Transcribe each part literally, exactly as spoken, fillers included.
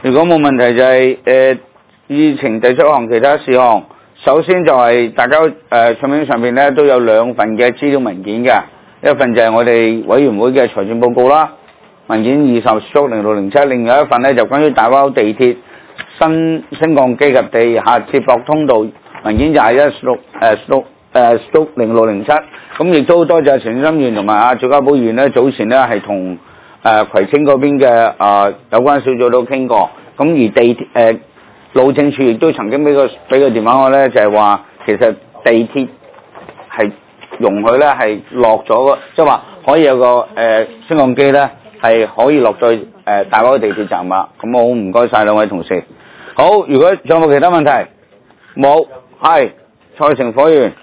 如果冇問題就係、是、誒、呃、議程第七項其他事項。首先就係大家誒桌面上邊咧都有兩份嘅資料文件嘅，一份就係我哋委員會嘅財政報告啦，文件二十/零六零七，另外一份咧就關於大灣地鐵新升降機及地下接駁通道，文件就係一/六誒/誒/零六零七。咁亦都多謝陳心員同埋阿趙家寶議員咧，早前咧係同誒葵青嗰邊嘅啊有關小組都傾過，咁而地鐵誒。呃路政署亦都曾經俾個俾個電話我咧，就係話其實地鐵係容許咧係落咗個，即係話可以有個誒、呃、升降機咧係可以落在誒、呃、大灣地鐵站啊。咁我好唔該晒兩位同事。好，如果仲有冇其他問題？冇，係蔡成火員。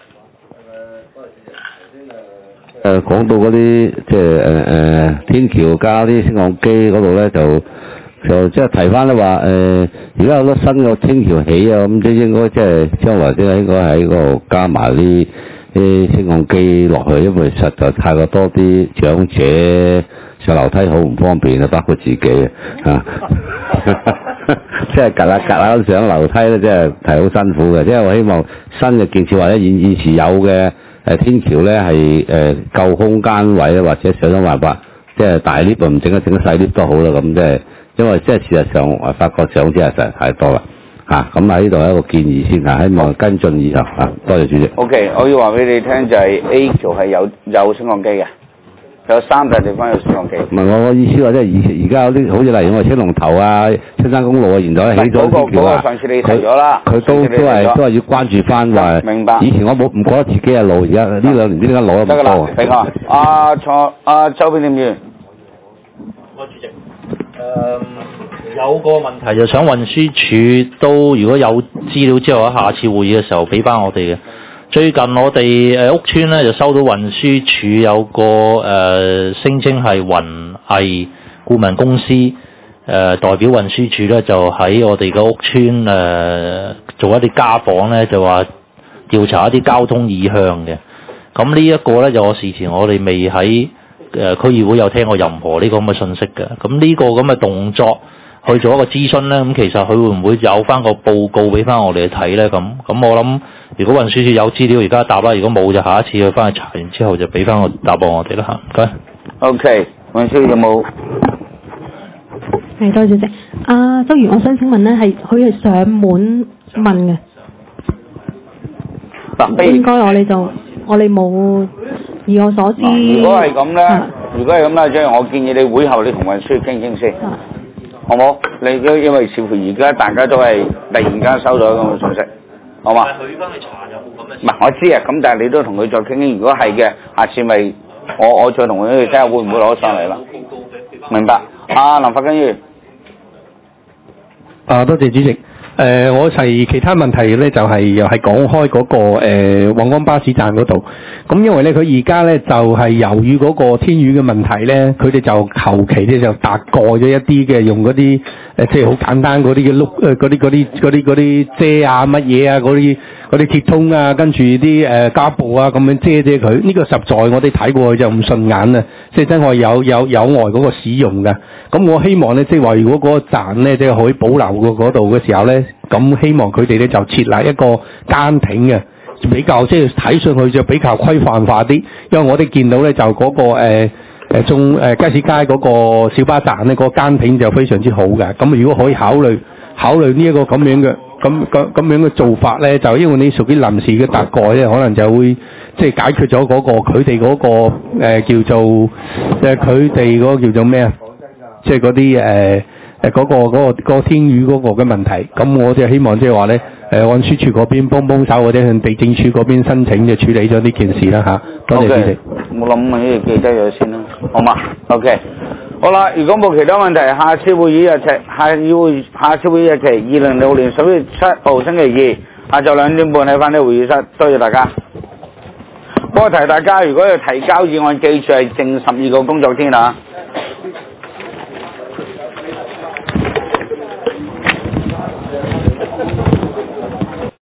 誒講到嗰啲即係誒誒天橋加啲升降機嗰度咧就。就即係提翻咧話誒，而家好多新嘅天橋起啊，咁即係應該即係將來即係應該喺嗰度加埋啲啲升降機落去，因為實在太過多啲長者上樓梯好唔方便啊，包括自己啊，即係趌下趌下上樓梯咧，即係係好辛苦嘅。即係我希望新嘅建設或者現現時有嘅誒天橋咧係誒夠空間位啊，或者想想辦法，即係大 lift 唔整一整細 lift 都好啦，咁即係。因為即係事實上，我發覺長者係實在太多啦，嚇咁喺呢度有一個建議先嚇，希望跟進以後嚇，多謝主席。 O、okay, K， 我要話俾你聽就係 A 橋係有有升降機嘅，有三笪地方有升降機。唔係我個意思話，即係以而家有啲好似例如我哋青龍頭啊、青山公路啊，現在起咗啲橋啊，佢佢都都係都係要關注翻話。明白。以前我冇唔覺得自己係路，而家呢兩年點解攞咁多？得㗎啦，俾我。阿蔡阿周邊點員。 我主席。誒、嗯、有個問題就想運輸署都如果有資料之後，下次會議嘅時候俾翻我哋嘅。最近我哋誒屋邨咧就收到運輸署有個誒聲稱係雲藝顧問公司誒、呃、代表運輸署咧就喺我哋嘅屋邨誒、呃、做一啲家訪咧，就話調查一啲交通意向嘅。咁呢一個咧就我事前我哋未喺誒區議會有聽過任何呢個咁嘅信息嘅，咁呢個咁嘅動作去做一個諮詢咧，咁其實佢會唔會有翻個報告俾翻我哋去睇咧？咁咁我諗，如果運輸署有資料而家答啦，如果冇就下一次去翻去查完之後就俾翻個答案我哋啦嚇。唔該。 O K， 運輸署有冇？ 係，多謝主席。阿周員，我想請問咧，係佢係上門問嘅。嗱，應該我哋就我哋冇。以我所知， 如果係咁咧，如果係咁咧，即係我建議你會後你同運輸署傾傾先，好冇？你因因為似乎而家大家都係突然間收到咁嘅信息，好嘛？佢翻去查有冇咁嘅？唔係我知啊，咁但係你都同佢再傾傾，如果係嘅，下次咪我我再同佢睇下會唔會攞上嚟啦。明白？阿林發根議員， 啊，多謝主席。誒、呃，我係其他問題咧，就係、是、又係講開嗰、那個誒皇崗巴士站嗰度。咁因為咧，佢而家咧就係、是、由於嗰個天雨嘅問題咧，佢哋就求其咧就搭過咗一啲嘅，用嗰啲誒即係好簡單嗰啲嘅碌誒嗰啲嗰啲嗰啲嗰啲遮啊乜嘢啊嗰啲嗰啲鐵通啊，跟住啲誒膠布啊咁樣遮遮佢。呢、這個實在我哋睇過就唔順眼啊！即係真係有有有礙嗰個使用嘅。咁我希望咧，即係話如果嗰個站咧即係可以保留嘅嗰度嘅時候咧。咁希望佢哋咧就設立一個監艇嘅，比較即係睇上去就比較規範化啲。因為我哋見到咧就嗰、那個誒誒中誒街市街嗰個小巴站咧、那個監艇就非常之好嘅。咁如果可以考慮考慮呢一個咁樣嘅咁咁咁樣嘅做法咧，就因為你屬於臨時嘅搭蓋咧，可能就會即係解決咗嗰、那個佢哋嗰個誒、呃、叫做誒佢哋嗰個叫做咩啊？即係嗰啲誒。呃誒嗰、那個嗰、那個嗰、那個天雨嗰個嘅問題，咁我就希望即係話咧，誒運輸署嗰邊幫幫手，或者向地政署嗰邊申請就處理咗呢件事啦吓。多謝主席。 我諗呢啲記低咗先啦，好嘛 ？OK， 好啦，如果冇其他問題，下次會議日期，下會下次會議日期二零零六年十一月七號星期二下晝兩點半喺翻呢個會議室，多謝大家。不過提大家，如果要提交議案，記住係剩十二個工作天啊。